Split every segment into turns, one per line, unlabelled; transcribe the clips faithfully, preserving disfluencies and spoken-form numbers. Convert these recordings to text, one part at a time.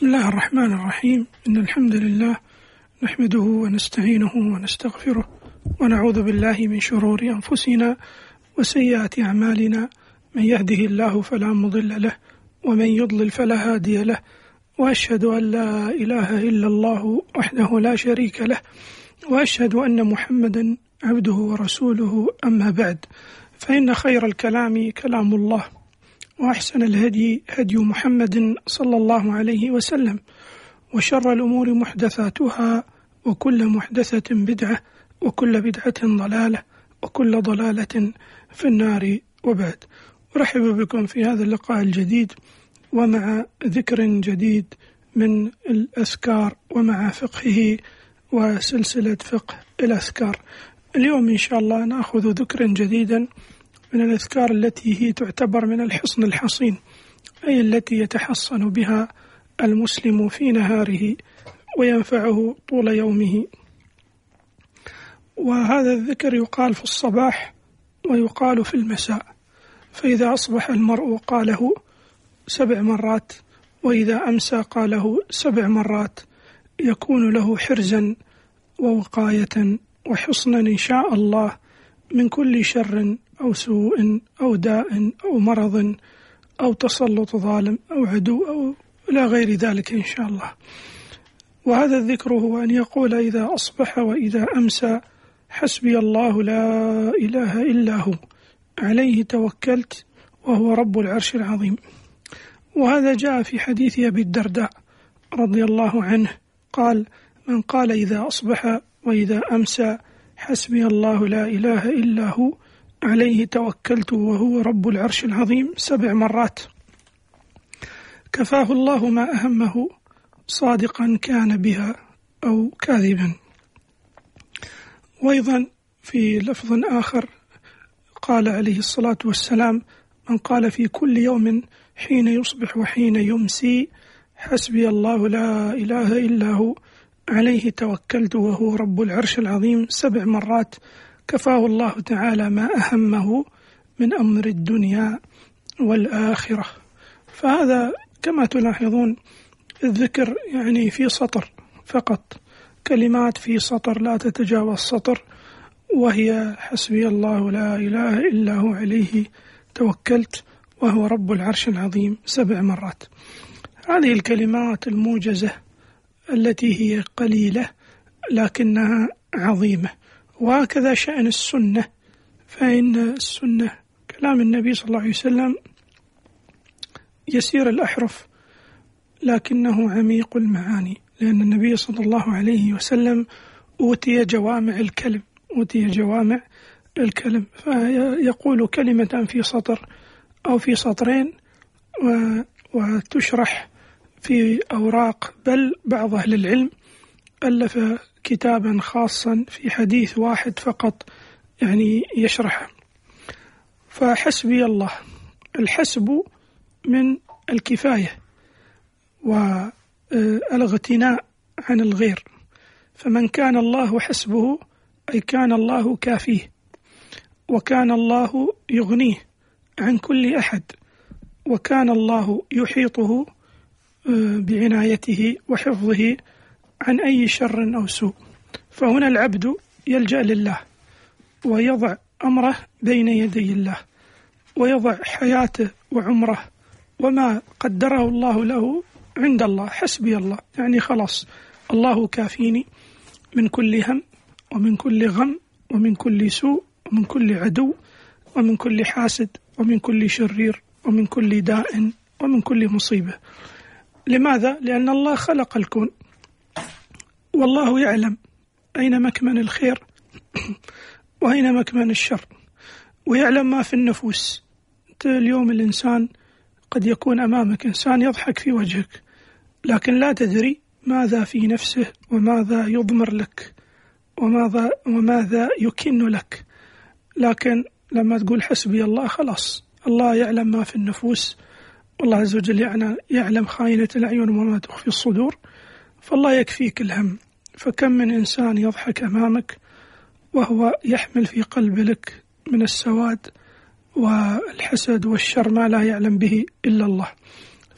بسم الله الرحمن الرحيم. إن الحمد لله نحمده ونستعينه ونستغفره ونعوذ بالله من شرور أنفسنا وسيئات أعمالنا، من يهده الله فلا مضل له ومن يضلل فلا هادي له، وأشهد أن لا إله إلا الله وحده لا شريك له، وأشهد أن محمدا عبده ورسوله. أما بعد، فإن خير الكلام كلام الله، وأحسن الهدي هدي محمد صلى الله عليه وسلم، وشر الأمور محدثاتها، وكل محدثة بدعة، وكل بدعة ضلالة، وكل ضلالة في النار. وبعد، أرحب بكم في هذا اللقاء الجديد ومع ذكر جديد من الأذكار ومع فقهه وسلسلة فقه الأذكار. اليوم إن شاء الله نأخذ ذكرا جديدا من الأذكار التي هي تعتبر من الحصن الحصين، أي التي يتحصن بها المسلم في نهاره وينفعه طول يومه. وهذا الذكر يقال في الصباح ويقال في المساء، فإذا أصبح المرء قاله سبع مرات، وإذا أمسى قاله سبع مرات، يكون له حرزا ووقاية وحصنا إن شاء الله من كل شر أو سوء أو داء أو مرض أو تسلط ظالم أو عدو أو إلى غير ذلك إن شاء الله. وهذا الذكر هو أن يقول إذا أصبح وإذا أمسى: حسبي الله لا إله إلا هو، عليه توكلت وهو رب العرش العظيم. وهذا جاء في حديث أبي الدرداء رضي الله عنه قال: من قال إذا أصبح وإذا أمسى حسبي الله لا إله إلا هو، عليه توكلت وهو رب العرش العظيم سبع مرات، كفاه الله ما أهمه، صادقا كان بها أو كاذبا. وأيضا في لفظ آخر قال عليه الصلاة والسلام: من قال في كل يوم حين يصبح وحين يمسي حسبي الله لا إله إلا هو، عليه توكلت وهو رب العرش العظيم سبع مرات، كفاه الله تعالى ما أهمه من أمر الدنيا والآخرة. فهذا كما تلاحظون الذكر يعني في سطر فقط، كلمات في سطر لا تتجاوز سطر، وهي حسبي الله لا إله إلا هو، عليه توكلت وهو رب العرش العظيم سبع مرات. هذه الكلمات الموجزة التي هي قليلة لكنها عظيمة. وهكذا شأن السنة، فإن السنة كلام النبي صلى الله عليه وسلم يسير الأحرف لكنه عميق المعاني، لأن النبي صلى الله عليه وسلم أوتي جوامع الكلم أوتي جوامع الكلم فيقول كلمة في سطر أو في سطرين وتشرح في أوراق، بل بعض أهل العلم ألف كتابا خاصا في حديث واحد فقط يعني يشرحه. فحسبي الله، الحسب من الكفاية والاغتناء عن الغير، فمن كان الله حسبه أي كان الله كافيه، وكان الله يغنيه عن كل أحد، وكان الله يحيطه بعنايته وحفظه عن أي شر أو سوء. فهنا العبد يلجأ لله ويضع أمره بين يدي الله، ويضع حياته وعمره وما قدره الله له عند الله. حسبي الله يعني خلاص، الله كافيني من كل هم ومن كل غم ومن كل سوء ومن كل عدو ومن كل حاسد ومن كل شرير ومن كل داء ومن كل مصيبة. لماذا؟ لأن الله خلق الكون، والله يعلم أين مكمن الخير وأين مكمن الشر، ويعلم ما في النفوس. اليوم الإنسان قد يكون أمامك إنسان يضحك في وجهك، لكن لا تدري ماذا في نفسه وماذا يضمر لك وماذا, وماذا يكن لك. لكن لما تقول حسبي الله، خلاص الله يعلم ما في النفوس، والله عز وجل يعلم خائنة الأعين وما تخفي الصدور، فالله يكفيك الهم. فكم من إنسان يضحك أمامك وهو يحمل في قلب لك من السواد والحسد والشر ما لا يعلم به إلا الله.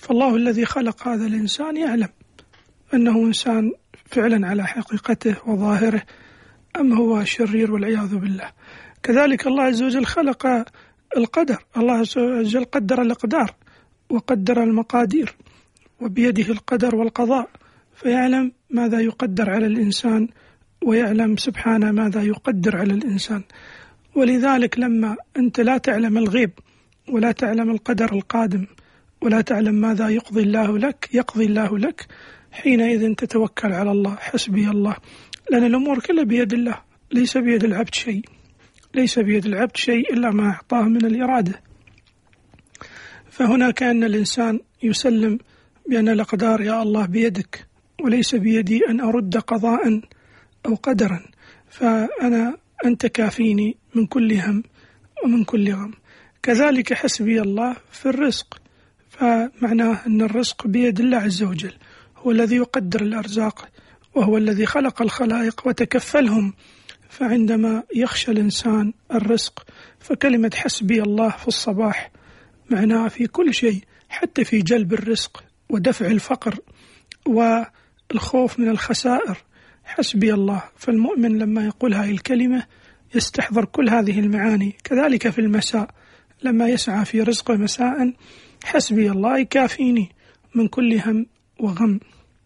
فالله الذي خلق هذا الإنسان يعلم أنه إنسان فعلا على حقيقته وظاهره أم هو شرير والعياذ بالله. كذلك الله عز وجل خلق القدر، الله عز وجل قدر الأقدار وقدر المقادير، وبيده القدر والقضاء، فيعلم ماذا يقدر على الإنسان ويعلم سبحانه ماذا يقدر على الإنسان. ولذلك لما أنت لا تعلم الغيب ولا تعلم القدر القادم ولا تعلم ماذا يقضي الله لك يقضي الله لك حينئذ تتوكل على الله، حسبي الله، لأن الأمور كلها بيد الله، ليس بيد العبد شيء، ليس بيد العبد شيء إلا ما أعطاه من الإرادة. فهنا كأن الإنسان يسلم بأن الأقدار يا الله بيدك وليس بيدي أن أرد قضاء أو قدرا، فأنا أنت كافيني من كل هم ومن كل غم. كذلك حسبي الله في الرزق، فمعناه أن الرزق بيد الله عز وجل، هو الذي يقدر الأرزاق وهو الذي خلق الخلائق وتكفلهم. فعندما يخشى الإنسان الرزق فكلمة حسبي الله في الصباح معناها في كل شيء، حتى في جلب الرزق ودفع الفقر والخوف من الخسائر، حسبي الله. فالمؤمن لما يقول هذه الكلمة يستحضر كل هذه المعاني. كذلك في المساء لما يسعى في رزقه مساء حسبي الله يكافيني من كل هم وغم.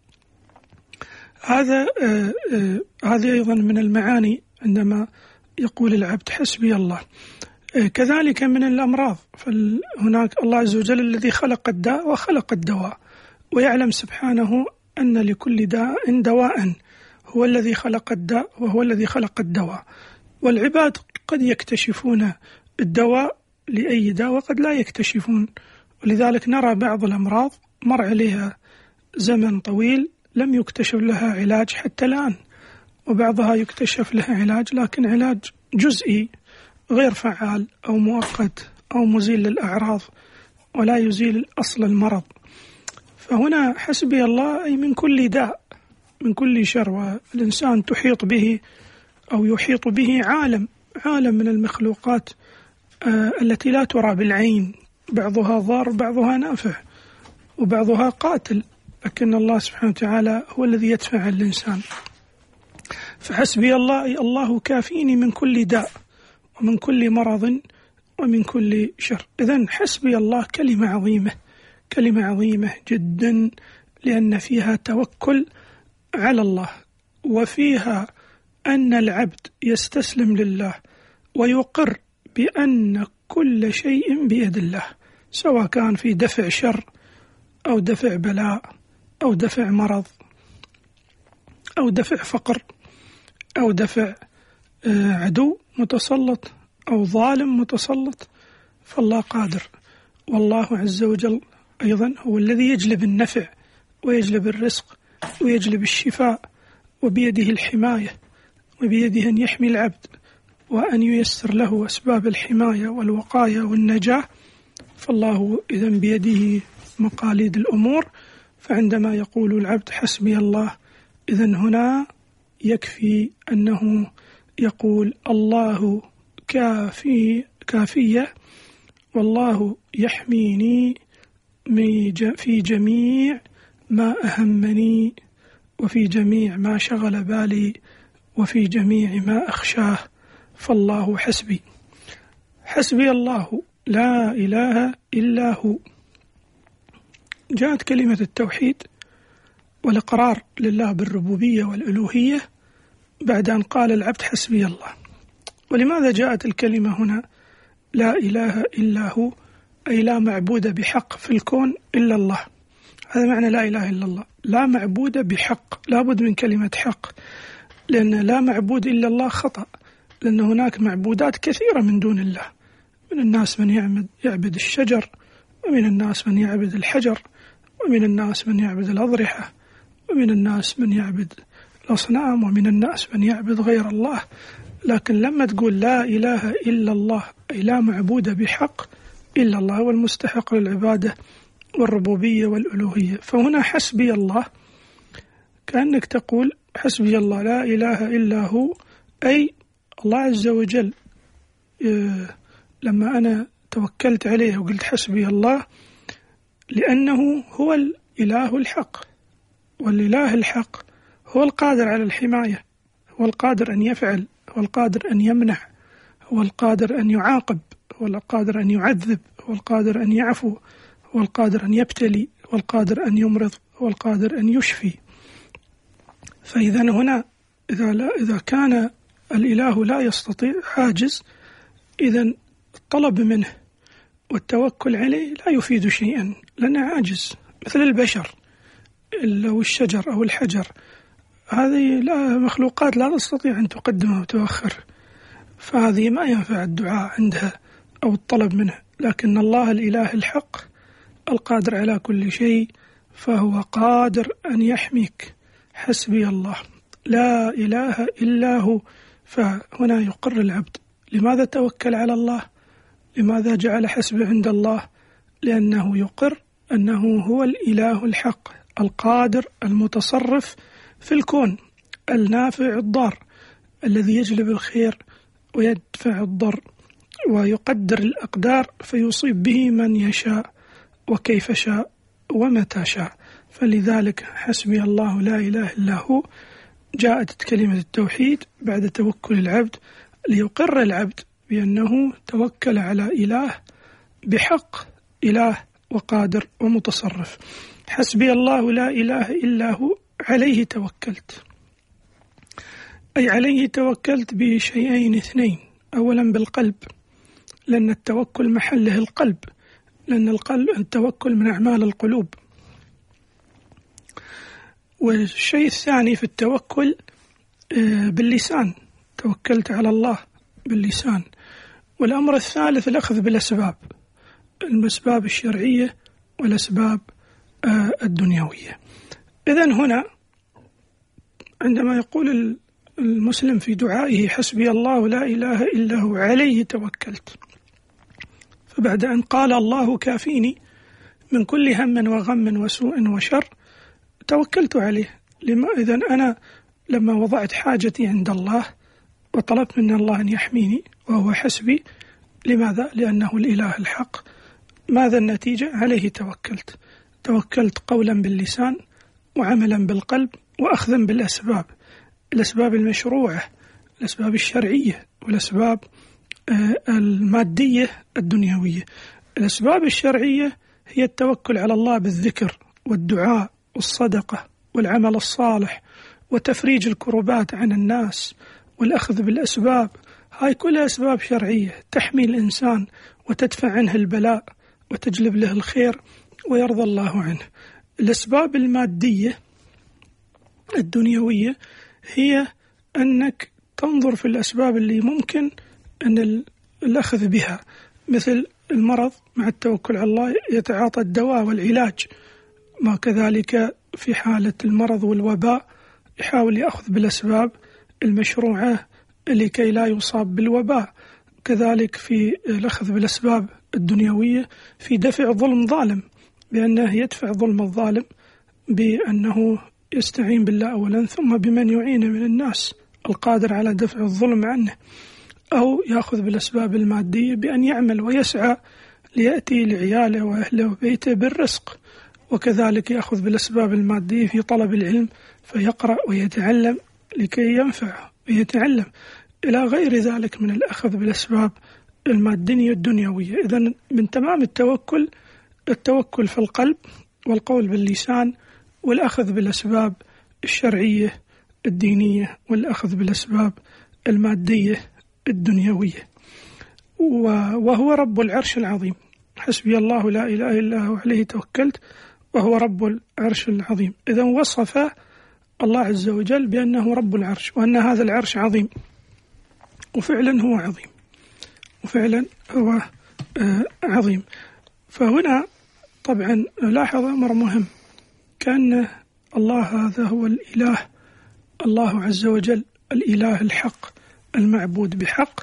هذا آه آه هذا أيضا من المعاني عندما يقول العبد حسبي الله. آه كذلك من الأمراض، فهناك الله عز وجل الذي خلق الداء وخلق الدواء، ويعلم سبحانه أن لكل داء دواء، هو الذي خلق الداء وهو الذي خلق الدواء. والعباد قد يكتشفون الدواء لأي داء وقد لا يكتشفون، ولذلك نرى بعض الأمراض مر عليها زمن طويل لم يكتشف لها علاج حتى الآن، وبعضها يكتشف لها علاج لكن علاج جزئي غير فعال أو مؤقت أو مزيل للأعراض ولا يزيل أصل المرض. فهنا حسبي الله أي من كل داء من كل شر، والإنسان تحيط به أو يحيط به عالم عالم من المخلوقات آه التي لا ترى بالعين، بعضها ضار بعضها نافع وبعضها قاتل، لكن الله سبحانه وتعالى هو الذي يدفع عن الإنسان. فحسبي الله أي الله كافيني من كل داء ومن كل مرض ومن كل شر. إذن حسبي الله كلمة عظيمة، كلمة عظيمة جدا، لأن فيها توكل على الله، وفيها أن العبد يستسلم لله ويقر بأن كل شيء بيد الله، سواء كان في دفع شر أو دفع بلاء أو دفع مرض أو دفع فقر أو دفع عدو متسلط أو ظالم متسلط، فالله قادر. والله عز وجل أيضا هو الذي يجلب النفع ويجلب الرزق ويجلب الشفاء، وبيده الحماية وبيده أن يحمي العبد وأن ييسر له أسباب الحماية والوقاية والنجاة. فالله إذن بيده مقاليد الأمور. فعندما يقول العبد حسبي الله إذن هنا يكفي أنه يقول الله كافي كافية، والله يحميني في جميع ما أهمني وفي جميع ما شغل بالي وفي جميع ما أخشاه، فالله حسبي. حسبي الله لا إله إلا هو. جاءت كلمة التوحيد والإقرار لله بالربوبية والألوهية بعد أن قال العبد حسبي الله. ولماذا جاءت الكلمة هنا لا إله إلا هو؟ أي لا معبود بحق في الكون إلا الله. هذا معنى لا إله إلا الله، لا معبود بحق، لا بد من كلمة حق، لأن لا معبود إلا الله خطأ، لأن هناك معبودات كثيرة من دون الله. من الناس من يعبد, يعبد الشجر، ومن الناس من يعبد الحجر، ومن الناس من يعبد الأضرحة، ومن الناس من يعبد الأصنام، ومن الناس من يعبد غير الله. لكن لما تقول لا إله إلا الله أي لا معبود بحق إلا الله، هو المستحق للعبادة والربوبية والألوهية. فهنا حسبي الله كأنك تقول حسبي الله لا إله إلا هو، أي الله عز وجل لما أنا توكلت عليه وقلت حسبي الله لأنه هو الإله الحق، والإله الحق هو القادر على الحماية، هو القادر أن يفعل، هو القادر أن يمنع، هو القادر أن يعاقب، هو القادر أن يعذب، هو القادر أن يعفو، هو القادر أن يبتلي، هو القادر أن يمرض، هو القادر أن يشفي. فإذا هنا إذا, لا إذا كان الإله لا يستطيع، عاجز، إذن الطلب منه والتوكل عليه لا يفيد شيئا، لأنه عاجز مثل البشر أو الشجر أو الحجر. هذه لا مخلوقات لا تستطيع أن تقدم وتؤخر، فهذه ما ينفع الدعاء عندها أو الطلب منه. لكن الله الإله الحق القادر على كل شيء، فهو قادر أن يحميك. حسبي الله لا إله إلا هو. فهنا يقر العبد. لماذا توكل على الله؟ لماذا جعل حسبه عند الله؟ لأنه يقر أنه هو الإله الحق القادر المتصرف في الكون، النافع الضار، الذي يجلب الخير ويدفع الضر، ويقدر الأقدار فيصيب به من يشاء وكيف شاء ومتى شاء. فلذلك حسبي الله لا إله إلا هو جاءت كلمة التوحيد بعد توكل العبد، ليقر العبد بأنه توكل على إله بحق، إله وقادر ومتصرف. حسبي الله لا إله إلا هو عليه توكلت، أي عليه توكلت بشيئين اثنين. أولا بالقلب، لأن التوكل محله القلب، لأن القلب التوكل من أعمال القلوب. والشيء الثاني في التوكل باللسان، توكلت على الله باللسان. والأمر الثالث الأخذ بالأسباب، الأسباب الشرعية والأسباب الدنيوية. إذن هنا عندما يقول المسلم في دعائه حسبي الله لا إله إلا هو عليه توكلت، فبعد أن قال الله كافيني من كل هم وغم وسوء وشر توكلت عليه. لما إذن أنا لما وضعت حاجتي عند الله وطلبت من الله أن يحميني وهو حسبي، لماذا؟ لأنه الإله الحق. ماذا النتيجة؟ عليه توكلت. توكلت قولا باللسان وعملا بالقلب وأخذا بالأسباب، الأسباب المشروعة، الأسباب الشرعية، والأسباب المادية الدنيوية. الأسباب الشرعية هي التوكل على الله بالذكر والدعاء والصدقة والعمل الصالح وتفريج الكربات عن الناس والأخذ بالأسباب. هاي كلها أسباب شرعية تحمي الإنسان وتدفع عنه البلاء وتجلب له الخير ويرضى الله عنه. الأسباب المادية الدنيوية هي أنك تنظر في الأسباب اللي ممكن أن الأخذ بها، مثل المرض مع التوكل على الله يتعاطى الدواء والعلاج، ما كذلك في حالة المرض والوباء يحاول يأخذ بالأسباب المشروعة لكي لا يصاب بالوباء. كذلك في الأخذ بالأسباب الدنيوية في دفع ظلم ظالم، بأنه يدفع ظلم الظالم بأنه يستعين بالله أولا، ثم بمن يعينه من الناس القادر على دفع الظلم عنه. أو يأخذ بالأسباب المادية بأن يعمل ويسعى ليأتي لعياله وأهله وبيته بالرزق، وكذلك يأخذ بالأسباب المادية في طلب العلم فيقرأ ويتعلم لكي ينفع ويتعلم، إلى غير ذلك من الأخذ بالأسباب المادية الدنيوية. إذن من تمام التوكل التوكل في القلب والقول باللسان والأخذ بالأسباب الشرعية الدينية والأخذ بالأسباب المادية الدنيوية. وهو رب العرش العظيم. حسبي الله لا إله إلا هو عليه توكلت وهو رب العرش العظيم. إذن وصف الله عز وجل بأنه رب العرش وأن هذا العرش عظيم، وفعلا هو عظيم، وفعلا هو عظيم. فهنا طبعا لاحظ أمر مهم، كأن الله هذا هو الإله، الله عز وجل الإله الحق المعبود بحق،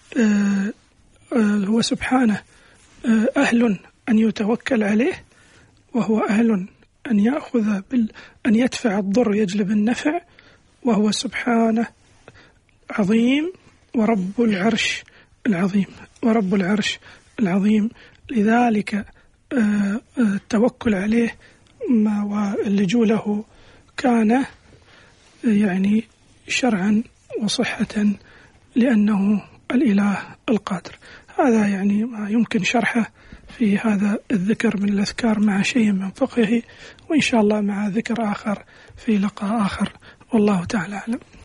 هو سبحانه أهل أن يتوكل عليه، وهو أهل أن يأخذ بال أن يدفع الضر ويجلب النفع، وهو سبحانه عظيم ورب العرش العظيم ورب العرش العظيم. لذلك التوكل عليه واللجوء له كان يعني شرعا وصحة، لأنه الإله القادر. هذا يعني ما يمكن شرحه في هذا الذكر من الأذكار مع شيء من فقهه، وإن شاء الله مع ذكر آخر في لقاء آخر، والله تعالى أعلم.